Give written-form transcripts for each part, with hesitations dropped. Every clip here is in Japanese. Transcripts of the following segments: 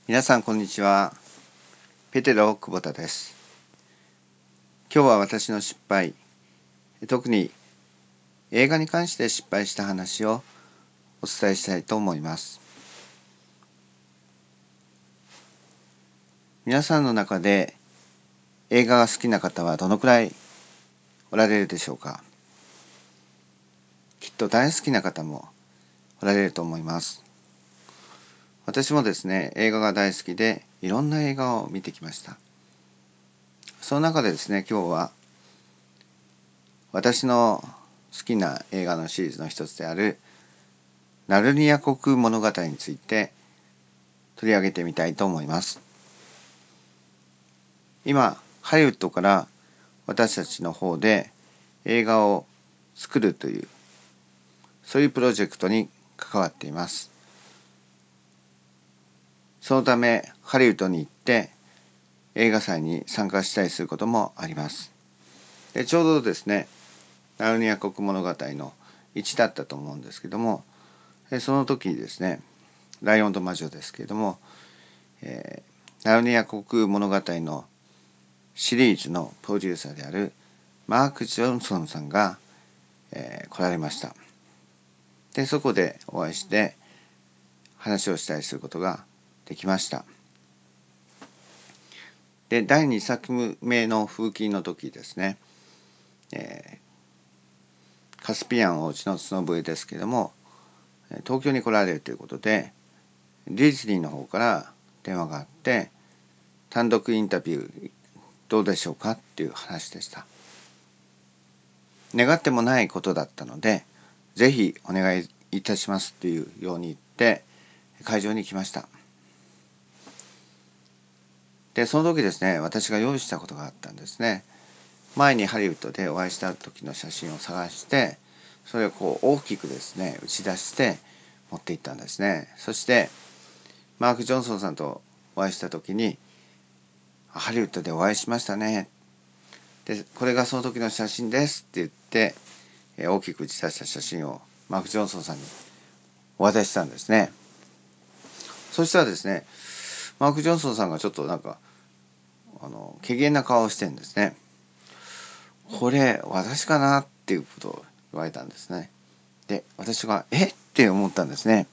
皆さんこんにちは。ペテロ久保田です。今日は私の失敗、特に映画に関して失敗した話をお伝えしたいと思います。皆さんの中で映画が好きな方はどのくらいおられるでしょうか。きっと大好きな方もおられると思います。私もですね、映画が大好きでいろんな映画を見てきました。その中でですね、今日は私の好きな映画のシリーズの一つであるナルニア国空物語について取り上げてみたいと思います。今、ハリウッドから私たちの方で映画を作るという、そういうプロジェクトに関わっています。そのため、ハリウッドに行って映画祭に参加したりすることもあります。で、ちょうどですね、ナルニア国物語の1だったと思うんですけども、その時にですね、ライオンと魔女ですけれども、ナルニア国物語のシリーズのプロデューサーであるマーク・ジョンソンさんが、来られました。で、そこでお会いして話をしたりすることができました。で、第2作目の風紀の時ですね、カスピアン王子の角笛ですけれども、東京に来られるということで、ディズニーの方から電話があって、単独インタビューどうでしょうかっていう話でした。願ってもないことだったので、ぜひお願いいたしますというように言って会場に来ました。で、その時ですね、私が用意したことがあったんですね。前にハリウッドでお会いした時の写真を探して、それを大きくですね、打ち出して持っていったんですね。そして、マーク・ジョンソンさんとお会いした時に、ハリウッドでお会いしましたね。で、これがその時の写真ですって言って、大きく打ち出した写真をマーク・ジョンソンさんにお渡ししたんですね。そしたらですね、マーク・ジョンソンさんがちょっと怪げな顔をしてるんですね。これ、私かなっていうことを言われたんですね。で、私が、って思ったんですね。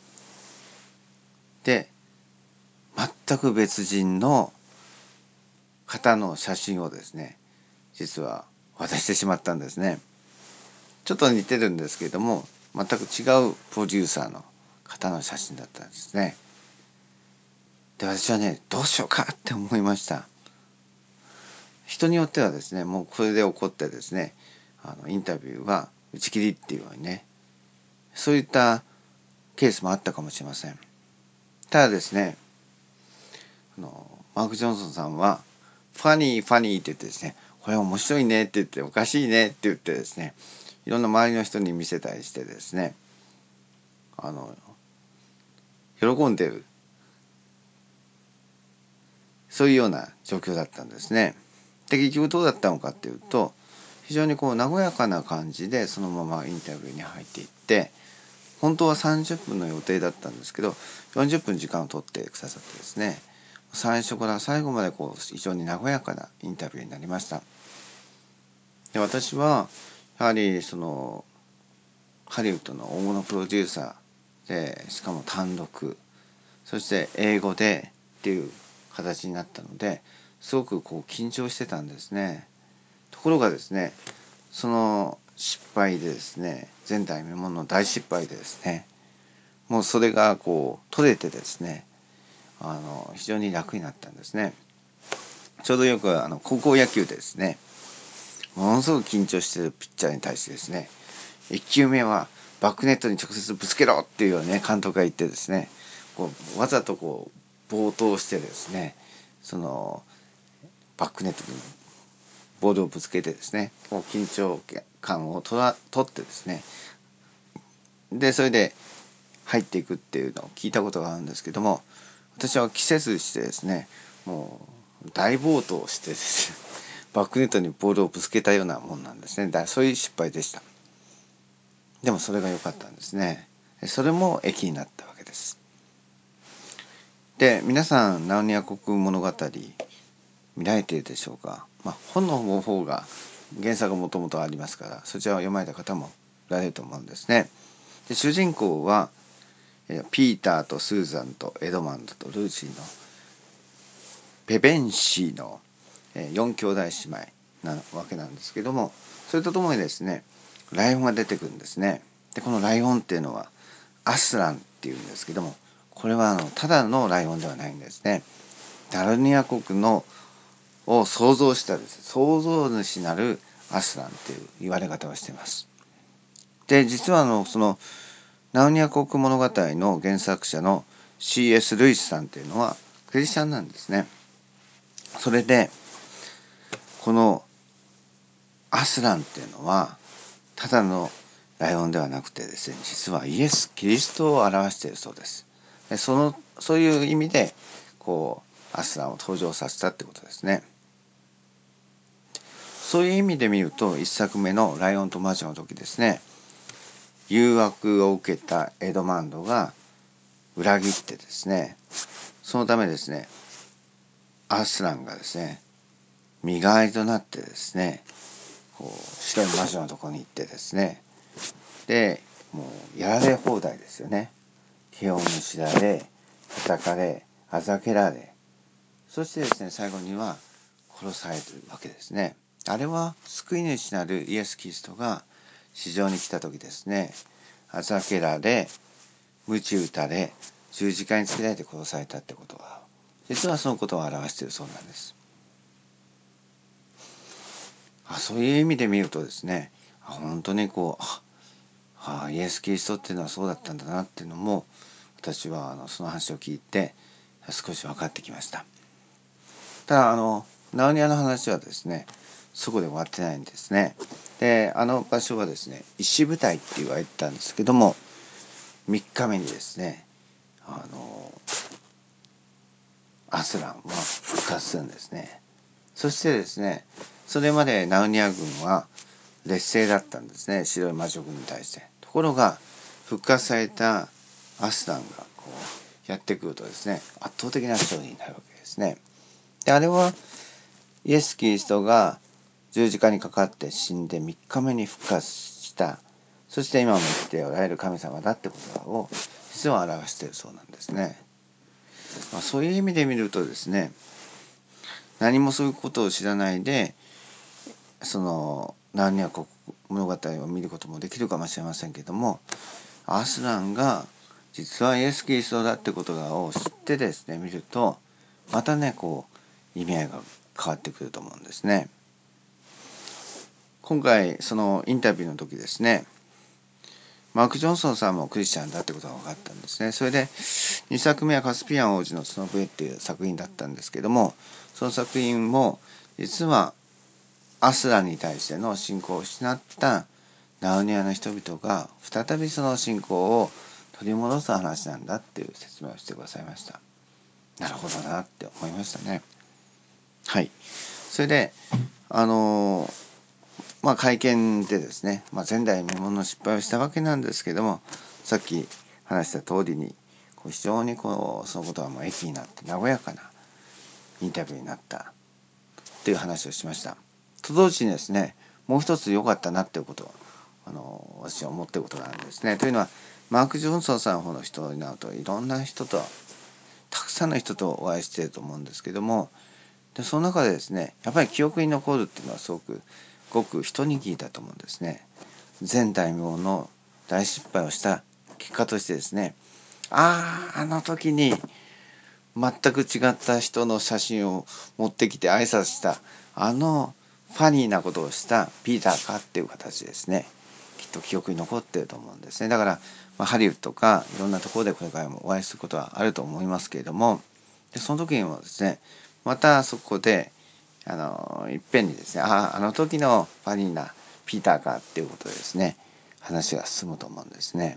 で、全く別人の方の写真をですね、実は渡してしまったんですね。ちょっと似てるんですけれども、全く違うプロデューサーの方の写真だったんですね。で、私はね、どうしようかって思いました。人によってはですね、もうこれで怒ってですね、インタビューは打ち切りっていうようにね、そういったケースもあったかもしれません。ただですね、マーク・ジョンソンさんは、ファニー、ファニーって言ってですね、これ面白いねって言って、おかしいねって言ってですね、いろんな周りの人に見せたりしてですね、喜んでる、そういうような状況だったんですね。で、結局どうだったのかっていうと、非常に和やかな感じでそのままインタビューに入っていって、本当は30分の予定だったんですけど、40分時間を取ってくださってですね、最初から最後まで非常に和やかなインタビューになりました。で、私はやはりハリウッドの大物プロデューサーで、しかも単独、そして英語でっていう形になったので、すごく緊張してたんですね。ところがですね、その失敗でですね、前代未聞の大失敗でですね、もうそれが取れてですね、非常に楽になったんですね。ちょうどよく高校野球でですね、ものすごく緊張しているピッチャーに対してですね、1球目はバックネットに直接ぶつけろっていうようにね、監督が言ってですね、わざと暴投してですね、そのバックネットにボールをぶつけてですね、緊張感を取ってですね、で、それで入っていくっていうのを聞いたことがあるんですけども、私は季節してですね、もう大暴投してですね、バックネットにボールをぶつけたようなもんなんですね。そういう失敗でした。でもそれが良かったんですね。それも益になったわけです。 で、皆さんナルニア国物語見られているでしょうか。本の方が原作がもともとありますから、そちらを読まれた方もおられると思うんですね。で、主人公はピーターとスーザンとエドマンドとルーシーのペベンシーの4兄弟姉妹なわけなんですけども、それとともにですね、ライオンが出てくるんですね。で、このライオンっていうのはアスランっていうんですけども、これはただのライオンではないんですね。ナルニア国のを創造したですね、創造主なるアスランっていう言われ方をしています。で、実はそのナルニア国物語の原作者の C.S. ルイスさんっていうのはクリスチャンなんですね。それでこのアスランっていうのはただのライオンではなくてですね、実はイエス・キリストを表しているそうです。でそういう意味でアスランを登場させたってことですね。そういう意味で見ると、一作目のライオンと魔女の時ですね、誘惑を受けたエドマンドが裏切ってですね、そのためですね、アスランがですね、身代わりとなってですね、白い魔女のところに行ってですね、で、もうやられ放題ですよね。毛をむしられ、叩かれ、あざけられ、そしてですね、最後には殺されるわけですね。あれは救い主なるイエス・キリストが地上に来た時ですね、あざけられ、鞭打たれ、十字架につけられて殺されたってことは、実はそのことを表しているそうなんです。そういう意味で見るとですね、本当にイエス・キリストっていうのはそうだったんだなっていうのも、私はその話を聞いて少し分かってきました。ただナウニアの話はですね、そこで終わってないんですね。で、場所はですね、石舞台って言われてたんですけども、3日目にですね、アスランは復活するんですね。そしてですね、それまでナウニア軍は劣勢だったんですね、白い魔女軍に対して。ところが復活されたアスランがやってくるとですね、圧倒的な勝利になるわけですね。で、あれはイエス・キリストが十字架にかかって死んで3日目に復活した、そして今も生きておられる神様だってことを実は表しているそうなんですね。そういう意味で見るとですね、何もそういうことを知らないでそのナーニア国物語を見ることもできるかもしれませんけども、アスランが実はイエス・キリストだってことを知ってですね見ると、またね意味合いが変わってくると思うんですね。今回そのインタビューの時ですね、マーク・ジョンソンさんもクリスチャンだってことが分かったんですね。それで2作目はカスピアン王子の角笛っていう作品だったんですけども、その作品も実はアスランに対しての信仰を失ったナウニアの人々が再びその信仰を取り戻す話なんだっていう説明をしてくださいました。なるほどなって思いましたね。はい。それで会見でですね、前代未聞の失敗をしたわけなんですけども、さっき話した通りに非常にそのことは益になって和やかなインタビューになったっていう話をしました。と同時にですね、もう一つ良かったなっていうことを私は思っていることなんですね。というのはマーク・ジョンソンさんの方の人になるといろんな人とたくさんの人とお会いしていると思うんですけども、でその中でですね、やっぱり記憶に残るっていうのはごく一握りだと思うんですね。前代未聞の大失敗をした結果としてですね、あの時に全く違った人の写真を持ってきて挨拶したファニーなことをしたピーターかっていう形ですね、きっと記憶に残っていると思うんですね。だから、ハリウッドとかいろんなところでこれからもお会いすることはあると思いますけれども、でその時にもですね、またそこでいっぺんにですね、あの時のファニーなピーターかっていうことでですね、話が進むと思うんですね。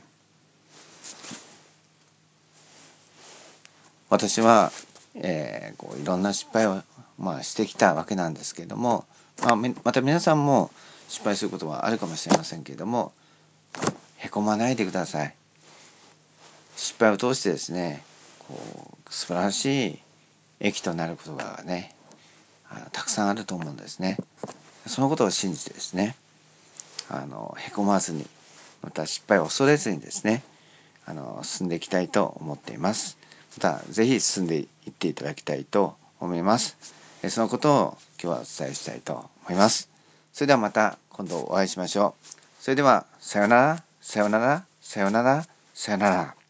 私は、いろんな失敗を、してきたわけなんですけれども、また皆さんも失敗することはあるかもしれませんけれども、へこまないでください。失敗を通してですね、 素晴らしい駅となることがね、たくさんあると思うんですね。そのことを信じてですね、へこまずに、また失敗を恐れずにですね、進んでいきたいと思っています。またぜひ進んでいっていただきたいと思います。そのことを今日はお伝えしたいと思います。それではまた今度お会いしましょう。それではさよなら、さよなら、さよなら、さよなら。